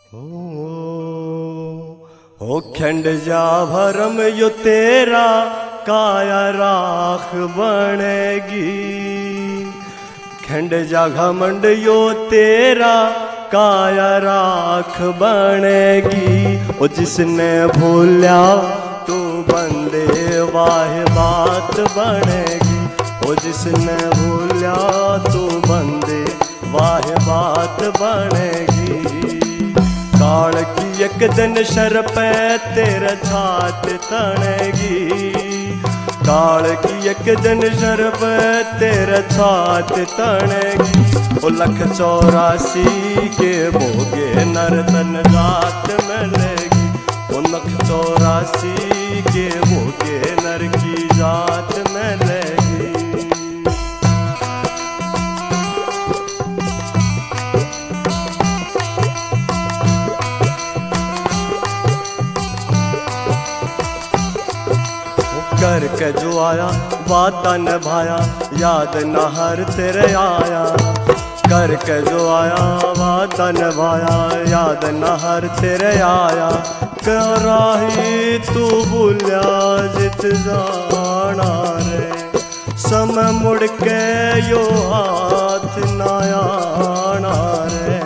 हो खंड जा भरम यो तेरा काया राख बनेगी। खंड जा घमंड यो तेरा काया राख बनेगी। ओ जिसने भूल्या तू बंदे वाह बात बनेगी। ओ जिसने भूल्या तू बंदे वाह बात बनेगी। काल की एक दिन शर पे तेरा छात तनेगी। काल की एक दिन शर पे तेरा छात तनेगी। ओ 184 के भोगे नर तन जात मिलेगी। ओ 184 के भोगे नर की जात मिलेगी। करके जो आया वादा निभाया याद न हर तेरे आया। करके जो आया वादा निभाया याद न हर तेरे आया। कराही तू भूलिया जित जाना रे। समय मुड़ के यो हाथ न आना रे।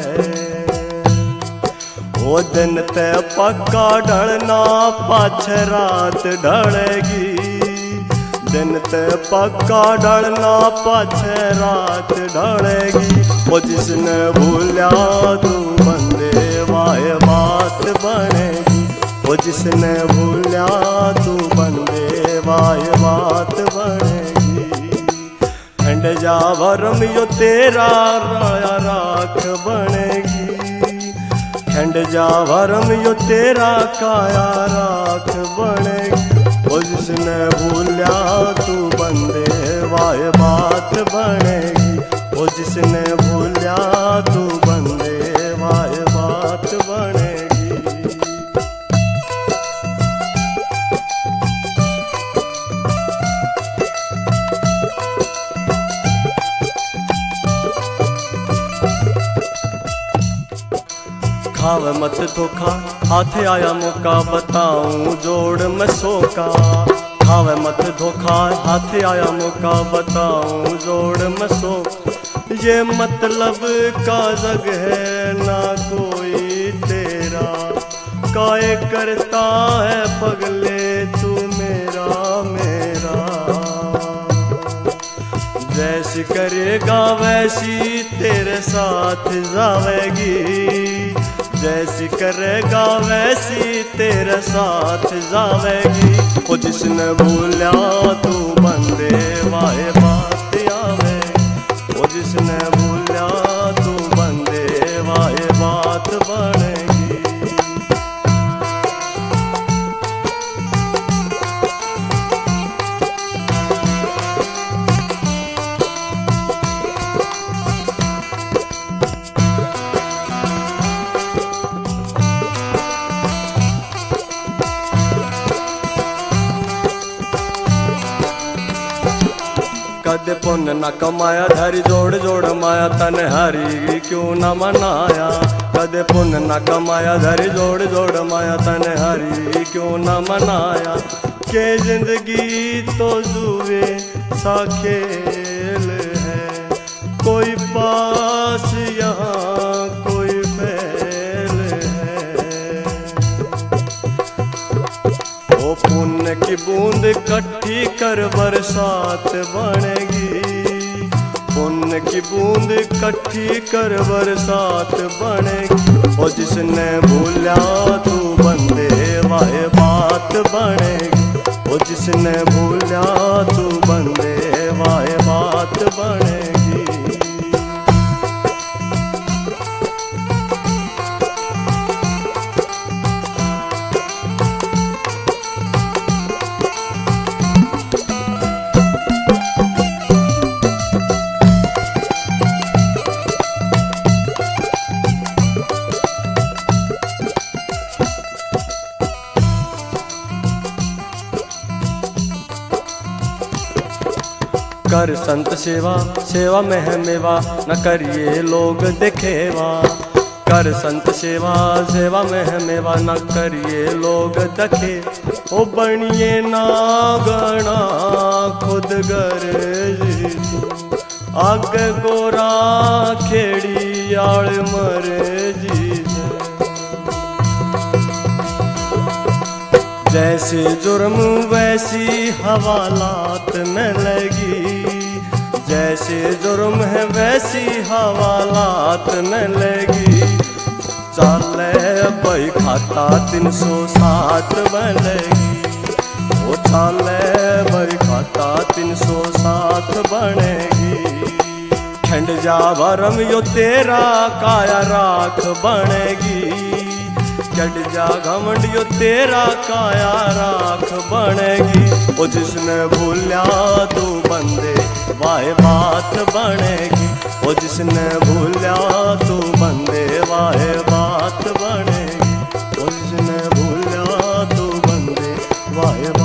वो दिन ते पक्का ढलना पाछे रात ढलेगी। दिन ते पक्का ढलना पाछे रात ढलेगी। वो जिसने भूलिया तू बंदे वाह बात बनेगी। वो जिसने भूलिया तू बंदे वाह बात बनेगी। खंड जा भरम यो तेरा राया राख बनेगी। खंड जा भरम यो तेरा काया राख बनेगी। ओ जिसने भूलिया तू बंदे वाह बात बनेगी। ओ जिसने भूलिया तू बंदे वाह बात बनेगी। खावे मत धोखा हाथे आया मौका बताऊं जोड़ मैं सोका। खावे मत धोखा हाथे आया मौका बताऊं जोड़ मैं सोका। ये मतलब का जग है ना कोई तेरा। काय करता है पगले तू मेरा मेरा। जैसी करेगा वैसी तेरे साथ जावेगी। जैसी करेगा वैसी तेरे साथ जावेगी। ओ जिसने भूलिया तू बंदे वाह बात आवेगी। ओ जिसने भूलिया तू बंदे वाह बात बनेगी। कदे पुण्य न कमाया धरी जोड़ जोड़ माया तन हरी क्यों न मनाया। कदे पुण्य न कमाया धरी जोड़ जोड़ माया तन हरी क्यों न मनाया। के जिंदगी तो जुए सा खेल है। कोई पास यहाँ कोई फैल है। ओ पुण्य की बूंद इकट्ठी कर बरसात बनेगी। पुण्य की बूंद इकट्ठी कर बरसात बनेगी। ओ जिसने भूलिया तू बंदे वाह बात बनेगी। ओ जिसने भूलिया तू बंदे वाह बात बनेगी। कर संत सेवा सेवा में है मेवा न करिए लोग देखेवा। कर संत सेवा, सेवा में है मेवा, न करिए लोग दखे। ओ बनिए ना गणा खुद गरजी, आग गोरा खेड़ी आड़ मरे जी। जैसे जुर्म वैसी हवालात में लगी, जैसे जुर्म है वैसी हवालात में लगी। चाले बई खाता 307 में लगी, वो चाले बई खाता 307 बनेगी। खंड जा भरम यो तेरा काया राख बनेगी, चढ़ जा घमंड यो तेरा काया राख बनेगी। ओ जिसने भूलिया तू बंदे वाहे बात बनेगी, ओ जिसने भूलिया तू बंदे वाहे बात बनेगी, ओ जिसने भूलिया तू बंदे वाहे